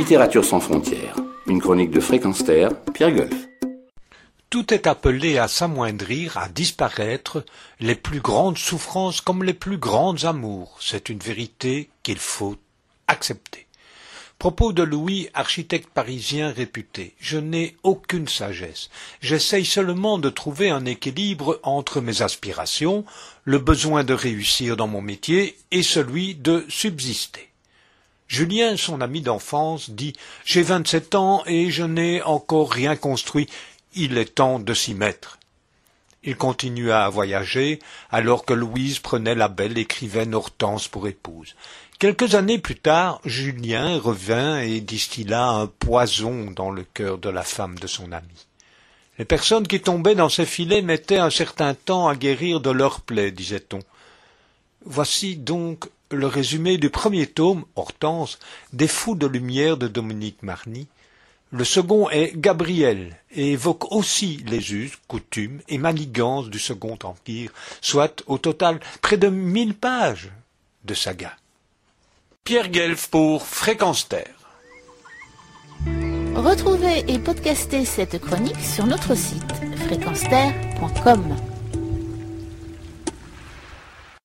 Littérature sans frontières, une chronique de Fréquence Terre, Pierre Golf. Tout est appelé à s'amoindrir, à disparaître, les plus grandes souffrances comme les plus grands amours. C'est une vérité qu'il faut accepter. Propos de Louis, architecte parisien réputé. Je n'ai aucune sagesse. J'essaye seulement de trouver un équilibre entre mes aspirations, le besoin de réussir dans mon métier et celui de subsister. Julien, son ami d'enfance, dit « J'ai 27 ans et je n'ai encore rien construit. Il est temps de s'y mettre. » Il continua à voyager, alors que Louise prenait la belle écrivaine Hortense pour épouse. Quelques années plus tard, Julien revint et distilla un poison dans le cœur de la femme de son ami. Les personnes qui tombaient dans ses filets mettaient un certain temps à guérir de leurs plaies, disait-on. Voici donc le résumé du premier tome, Hortense, des Fous de lumière de Dominique Marny. Le second est Gabriel et évoque aussi les us, coutumes et manigances du Second Empire, soit au total près de 1000 pages de saga. Pierre Guelf pour Fréquence Terre. Retrouvez et podcastez cette chronique sur notre site fréquenceterre.com.